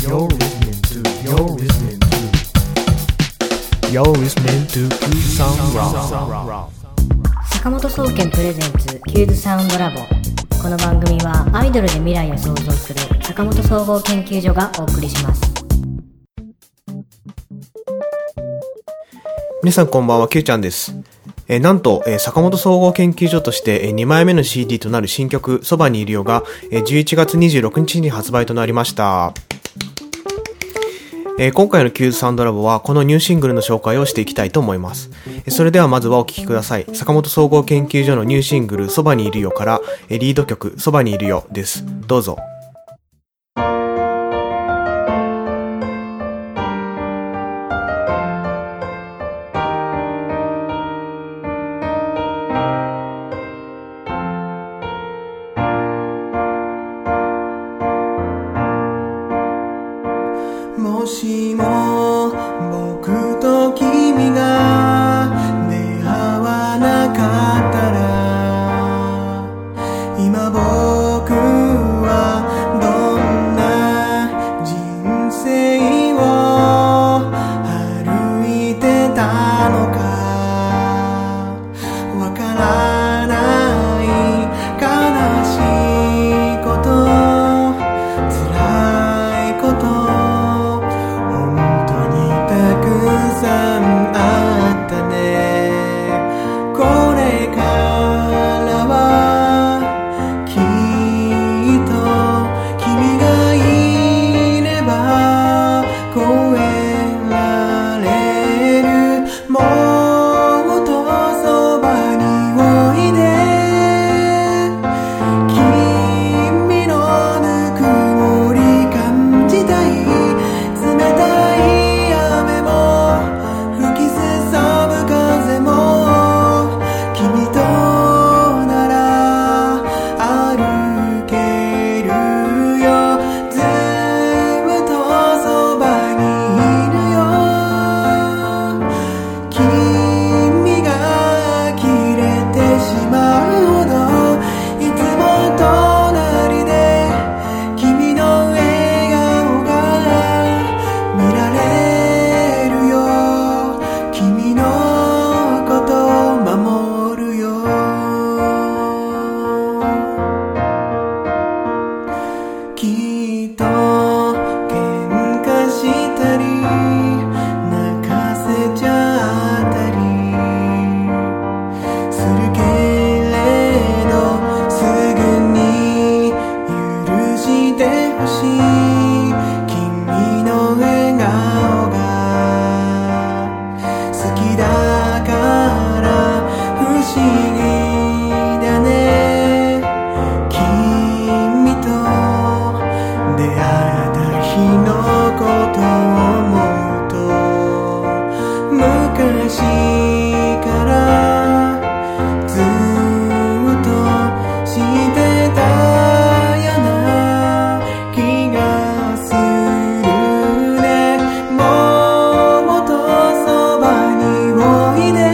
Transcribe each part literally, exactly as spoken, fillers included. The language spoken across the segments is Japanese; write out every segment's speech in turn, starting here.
You're listening to You're listening to You're listening to Q Sound Raw。 坂本総研プレゼンツキューズサウンドラボ。この番組はアイドルで未来を創造する坂本総合研究所がお送りします。 皆さんこんばんは、 Q ちゃんです。えー、なんと、えー、坂本総合研究所として、えー、にまいめの シーディー となる新曲そばにいるよが、えー、じゅういちがつにじゅうろくにちに発売となりました。えー、今回の Q サウンドラボはこのニューシングルの紹介をしていきたいと思います。えー、それではまずはお聴きください。坂本総合研究所のニューシングルそばにいるよから、えー、リード曲そばにいるよです。どうぞ。 もしも僕と君が出会わなかったら、今僕はどんな人生を歩いてたのかわからない。悲しいこと、辛いこと、あったね。これからはきっと君がいれば越えられる。もっとそばにおいで。君のぬくもり感じたい。冷たい雨も吹きすさぶ風も君となら歩けるよ。ずっとそばにいるよ。君が呆れてしまうほどいつも隣で君の笑顔が見られるよ。君のこと守るよ。きっと喧嘩したり泣かせちゃったりするけれど、すぐに許してほしい。君の笑顔が好きだから不思議だね。君と出会えた日のことを思うと、昔からずっと知ってたような気がするね。もっとそばにおいで。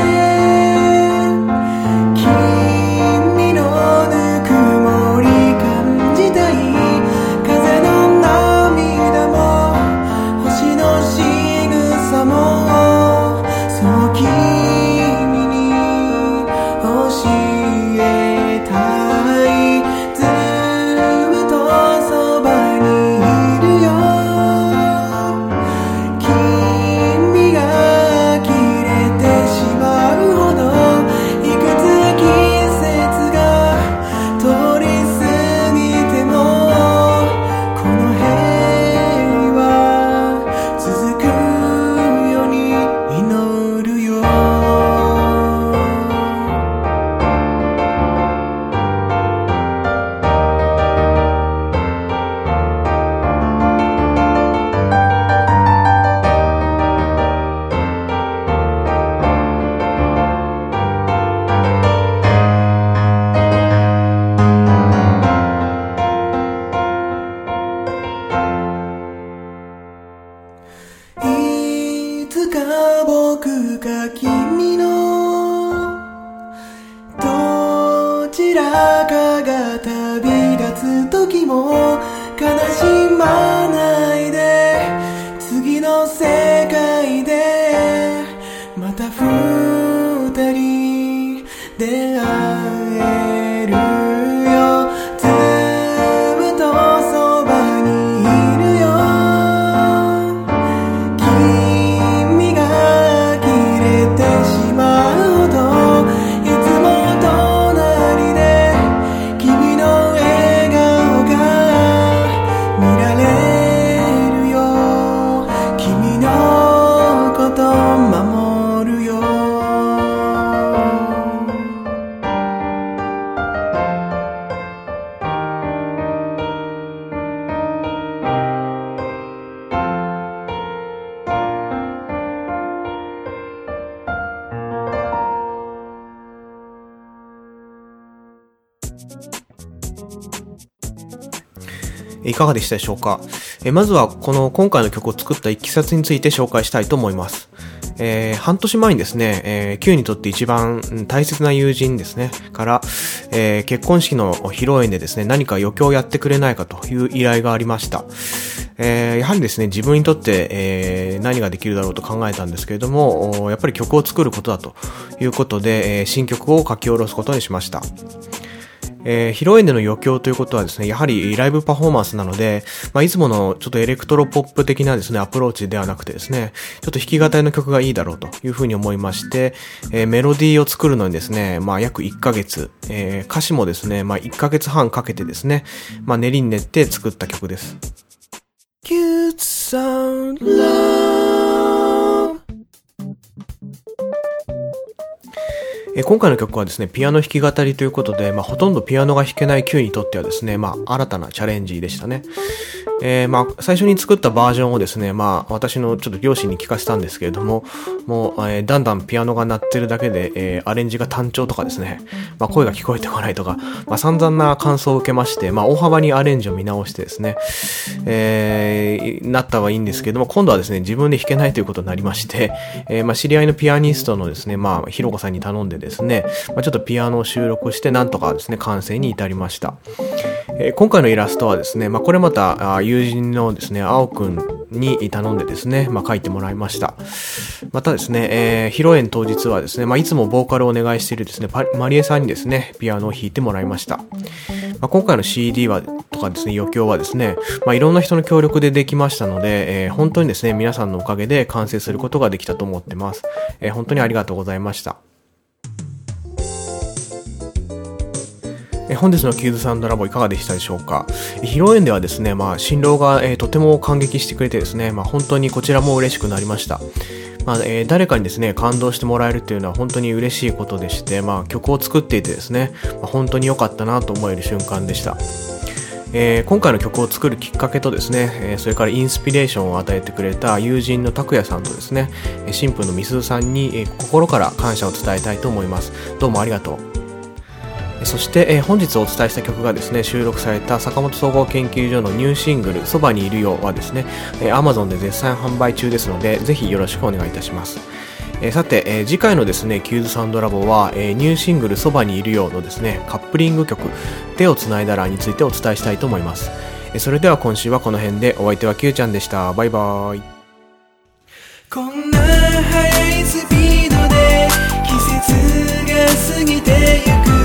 君のぬくもり感じたい。風の涙も星の仕草もそう君に教えたい。ずっとそばにいるよ。君が呆れてしまうほどいくつ季節が通り過ぎてもこの平和続くように祈るよ。いつか僕か君のどちらかが旅立つ時も悲しまないで。 いかがでしたでしょうか。えまずはこの今回の曲を作ったいきさつについて紹介したいと思います。えー、半年前にですね、えー、Q にとって一番大切な友人ですね、から、えー、結婚式の披露宴でですね、何か余興をやってくれないかという依頼がありました。えー、やはりですね、自分にとって、えー、何ができるだろうと考えたんですけれども、やっぱり曲を作ることだということで、えー、新曲を書き下ろすことにしました。えー、披露宴での余興ということはですね、やはりライブパフォーマンスなので、まあ、いつものちょっとエレクトロポップ的なですね、アプローチではなくてですね、ちょっと弾き語りの曲がいいだろうというふうに思いまして、えー、メロディーを作るのにですね、まあ、約いっかげつ、えー、歌詞もですね、まあ、いっかげつはんかけてですね、まあ、練りに練って作った曲です。 Cute Sound Love。 え今回の曲はですね、ピアノ弾き語りということで、まあ、ほとんどピアノが弾けない Q にとってはですね、まあ、新たなチャレンジでしたね。えー、まあ、最初に作ったバージョンをですね、まあ、私のちょっと両親に聞かせたんですけれども、もう、えー、だんだんピアノが鳴ってるだけで、えー、アレンジが単調とかですね、まあ、声が聞こえてこないとか、まあ、散々な感想を受けまして、まあ、大幅にアレンジを見直してですね、えー、なったはいいんですけども、今度はですね、自分で弾けないということになりまして、えー、まあ、知り合いのピアニストのですね、まあ、ひろこさんに頼んでですね、まあ、ちょっとピアノを収録して、なんとかですね、完成に至りました。えー、今回のイラストはですね、まあ、これまた友人のですね、青くんに頼んでですね、まあ、書いてもらいました。またですね、えー、披露宴当日はですね、まあ、いつもボーカルをお願いしているですね、マリエさんにですね、ピアノを弾いてもらいました。まあ、今回の シーディー はとかですね、余興はですね、まあ、いろんな人の協力でできましたので、えー、本当にですね、皆さんのおかげで完成することができたと思ってます。えー、本当にありがとうございました。え本日のキューズサウンドラボいかがでしたでしょうか。披露宴ではですね、まあ、新郎が、えー、とても感激してくれてですね、まあ、本当にこちらも嬉しくなりました。まあえー、誰かにですね、感動してもらえるっていうのは本当に嬉しいことでして、まあ、曲を作っていてですね、まあ、本当に良かったなと思える瞬間でした。えー、今回の曲を作るきっかけとですね、えー、それからインスピレーションを与えてくれた友人の拓也さんとですね、新婦のみすずさんに、えー、心から感謝を伝えたいと思います。どうもありがとう。そして、えー、本日お伝えした曲がですね、収録された坂本総合研究所のニューシングルそばにいるよはですね、えー、Amazon で絶賛販売中ですので、ぜひよろしくお願いいたします。えー、さて、えー、次回のですね、キューズサウンドラボは、えー、ニューシングルそばにいるよのですね、カップリング曲手をつないだらについてお伝えしたいと思います。えー、それでは今週はこの辺で、お相手は Q ちゃんでした。バイバーイ。 こんな速いスピードで季節が過ぎてゆく